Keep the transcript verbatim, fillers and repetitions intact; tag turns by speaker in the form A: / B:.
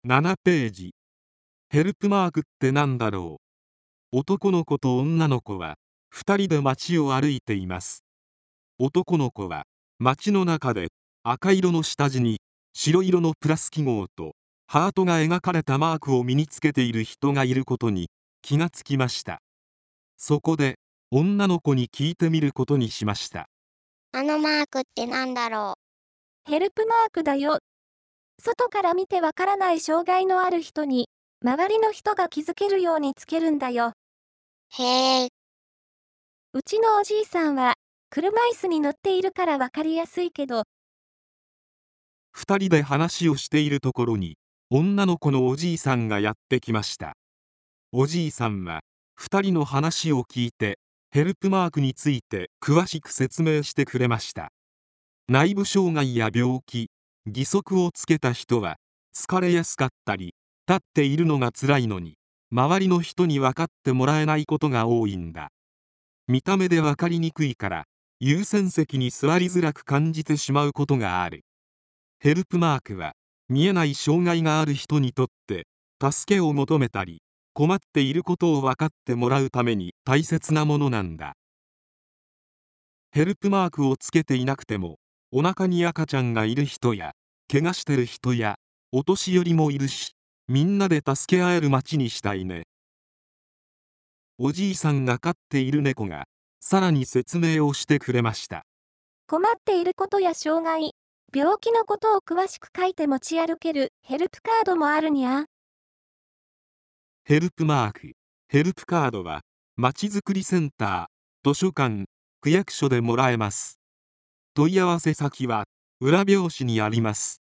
A: ななページ。ヘルプマークってなんだろう。男の子と女の子はふたりで街を歩いています。男の子は街の中で赤色の下地に白色のプラス記号とハートが描かれたマークを身につけている人がいることに気がつきました。そこで女の子に聞いてみることにしました。
B: あのマークってなんだろ
C: う。ヘルプマークだよ。外から見てわからない障害のある人に、周りの人が気づけるようにつけるんだよ。
B: へえ。
C: うちのおじいさんは、車椅子に乗っているからわかりやすいけど。
A: 二人で話をしているところに、女の子のおじいさんがやってきました。おじいさんは、二人の話を聞いて、ヘルプマークについて詳しく説明してくれました。内部障害や病気、義足をつけた人は疲れやすかったり、立っているのが辛いのに周りの人に分かってもらえないことが多いんだ。見た目で分かりにくいから優先席に座りづらく感じてしまうことがある。ヘルプマークは見えない障害がある人にとって助けを求めたり困っていることを分かってもらうために大切なものなんだ。ヘルプマークをつけていなくてもお腹に赤ちゃんがいる人や怪我してる人やお年寄りもいるし、みんなで助け合える街にしたいね。おじいさんが飼っている猫がさらに説明をしてくれました。
C: 困っていることや障害、病気のことを詳しく書いて持ち歩けるヘルプカードもあるにゃ。
A: ヘルプマーク、ヘルプカードはまちづくりセンター、図書館、区役所でもらえます。問い合わせ先は裏表紙にあります。